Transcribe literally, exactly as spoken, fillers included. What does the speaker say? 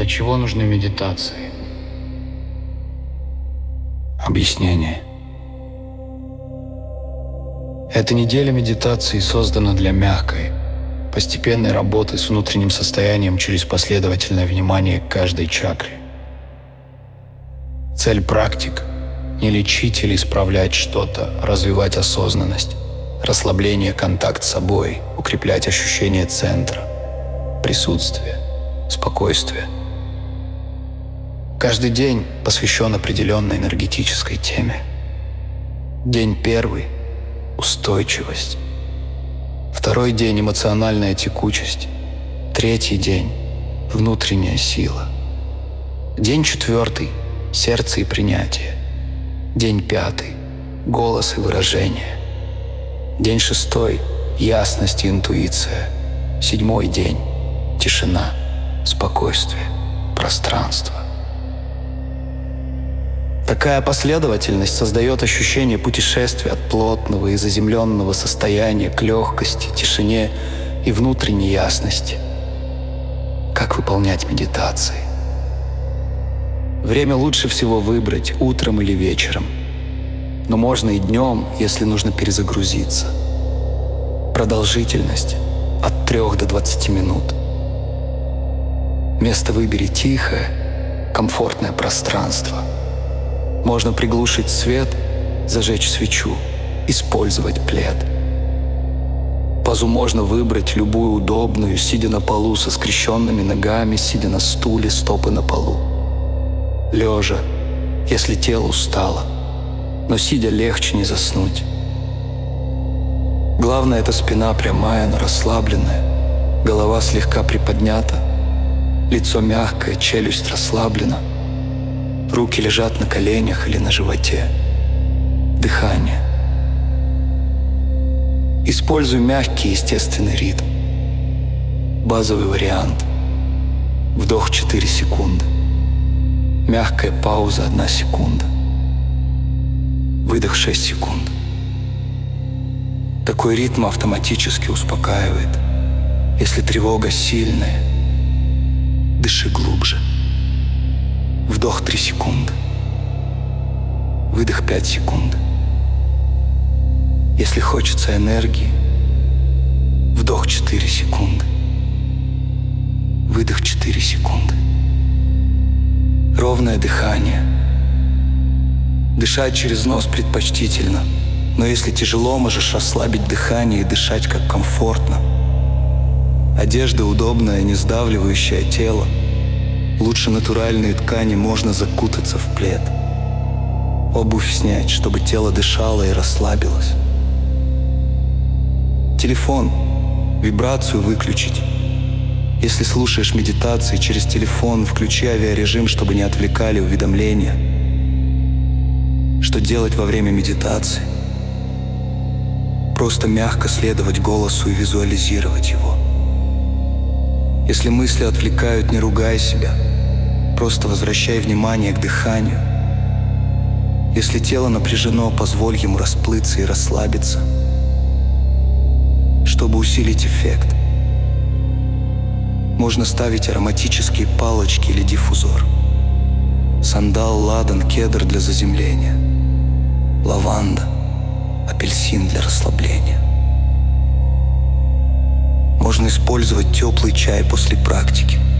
Для чего нужны медитации? Объяснение. Эта неделя медитации создана для мягкой, постепенной работы с внутренним состоянием через последовательное внимание к каждой чакре. Цель практик — не лечить или исправлять что-то, развивать осознанность, расслабление, контакт с собой, укреплять ощущение центра, присутствия, спокойствия. Каждый день посвящен определенной энергетической теме. День первый — устойчивость. Второй день — эмоциональная текучесть. Третий день — внутренняя сила. День четвертый — сердце и принятие. День пятый — голос и выражение. День шестой — ясность и интуиция. Седьмой день — тишина, спокойствие, пространство. Такая последовательность создает ощущение путешествия от плотного и заземленного состояния к легкости, тишине и внутренней ясности. Как выполнять медитации? Время лучше всего выбрать утром или вечером, но можно и днем, если нужно перезагрузиться. Продолжительность от трех до двадцати минут. Место выбери тихое, комфортное пространство. Можно приглушить свет, зажечь свечу, использовать плед. Позу можно выбрать любую удобную, сидя на полу со скрещенными ногами, сидя на стуле, стопы на полу. Лежа, если тело устало, но сидя легче не заснуть. Главное — это спина прямая, но расслабленная, голова слегка приподнята, лицо мягкое, челюсть расслаблена. Руки лежат на коленях или на животе. Дыхание. Используй мягкий естественный ритм. Базовый вариант. Вдох четыре секунды. Мягкая пауза одна секунда. Выдох шесть секунд. Такой ритм автоматически успокаивает. Если тревога сильная, дыши глубже. Вдох три секунды. Выдох пять секунд. Если хочется энергии, вдох четыре секунды. Выдох четыре секунды. Ровное дыхание. Дышать через нос предпочтительно, но если тяжело, можешь расслабить дыхание и дышать как комфортно. Одежда удобная, не сдавливающая тело. Лучше натуральные ткани, можно закутаться в плед. Обувь снять, чтобы тело дышало и расслабилось. Телефон, вибрацию выключить. Если слушаешь медитации через телефон, включи авиарежим, чтобы не отвлекали уведомления. Что делать во время медитации? Просто мягко следовать голосу и визуализировать его. Если мысли отвлекают, не ругай себя. Просто возвращай внимание к дыханию. Если тело напряжено, позволь ему расплыться и расслабиться, чтобы усилить эффект. Можно ставить ароматические палочки или диффузор. Сандал, ладан, кедр для заземления. Лаванда, апельсин для расслабления. Можно использовать теплый чай после практики.